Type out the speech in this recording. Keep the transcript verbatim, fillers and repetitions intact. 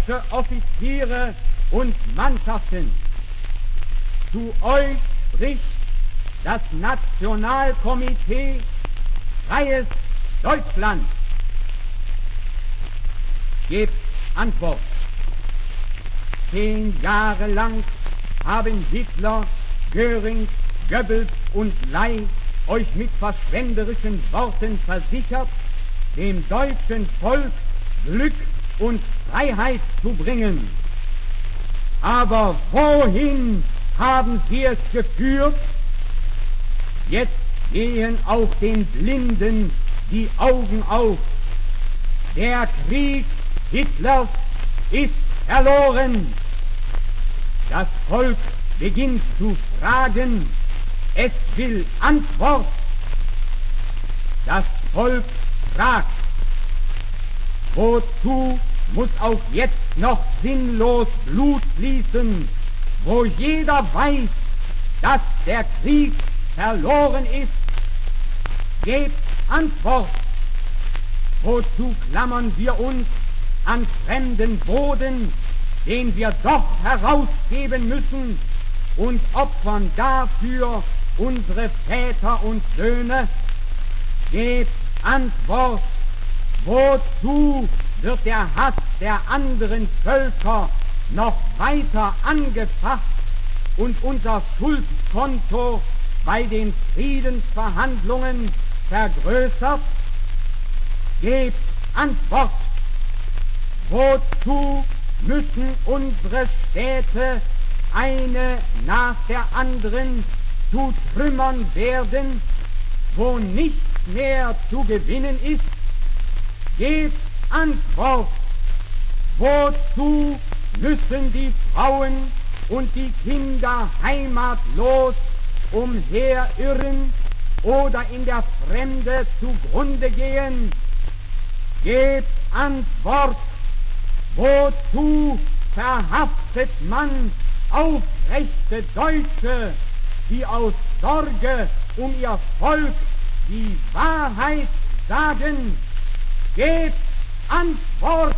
deutsche Offiziere und Mannschaften. Zu euch spricht das Nationalkomitee Freies Deutschland. Gebt Antwort. Zehn Jahre lang haben Hitler, Göring, Goebbels und Ley euch mit verschwenderischen Worten versichert, dem deutschen Volk Glück und Freiheit zu bringen. Aber wohin haben sie es geführt? Jetzt gehen auch den Blinden die Augen auf. Der Krieg Hitlers ist verloren. Das Volk beginnt zu fragen, es will Antwort. Das Volk fragt, wozu muss auch jetzt noch sinnlos Blut fließen, wo jeder weiß, dass der Krieg verloren ist? Gebt Antwort. Wozu klammern wir uns an fremden Boden, den wir doch herausgeben müssen, und opfern dafür unsere Väter und Söhne? Gebt Antwort. Wozu wird der Hass der anderen Völker noch weiter angefasst und unser Schuldkonto bei den Friedensverhandlungen vergrößert? Gebt Antwort. Wozu müssen unsere Städte eine nach der anderen zu Trümmern werden, wo nichts mehr zu gewinnen ist? Gebt Antwort. Wozu müssen die Frauen und die Kinder heimatlos umherirren oder in der Fremde zugrunde gehen? Gebt Antwort. Wozu verhaftet man aufrechte Deutsche, die aus Sorge um ihr Volk die Wahrheit sagen? Gebt Antwort.